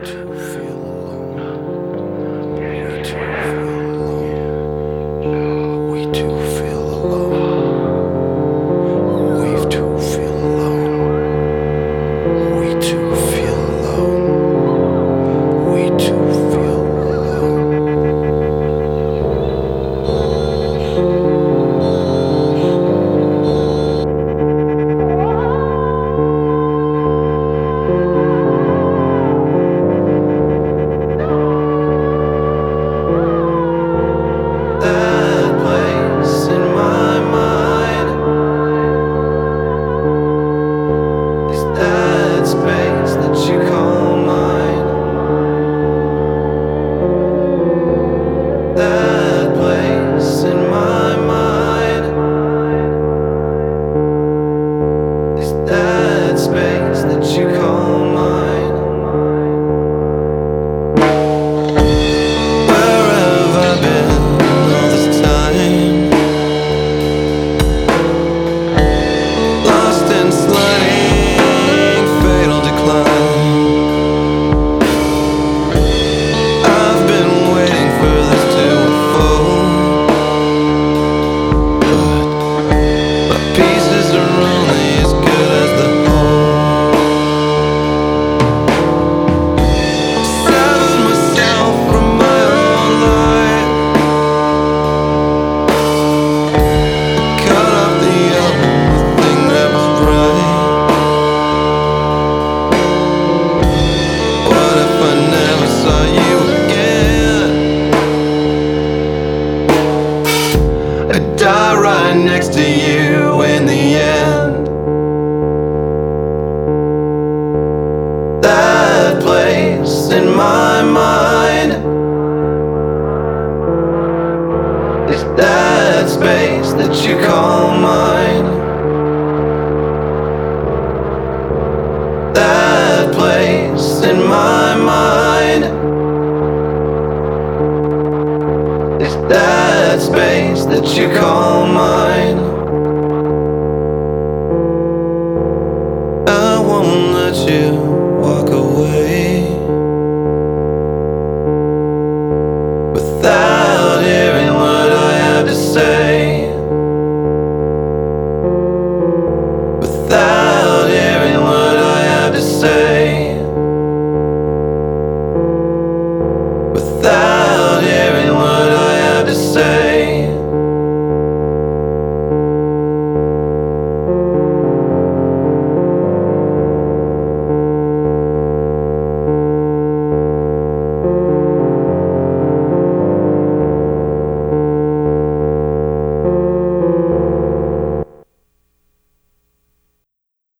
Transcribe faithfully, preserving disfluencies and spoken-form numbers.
too feel alone. We too feel alone. We too feel alone. We too feel alone. We too feel alone. We too feel that place in my mind is that space that you call mine. That place in my mind is that space that you call mine. Where have I been all this time? Lost in sliding fatal decline. I've been waiting for this to unfold, but my pieces are only as good as the whole. Severed myself from my own life, cut off the only thing that was right. What if I never saw you again? I'd die right next to you in the end. That place in my mind is that space that you call mine. That place in my mind is that space that you call mine. I won't let you walk away.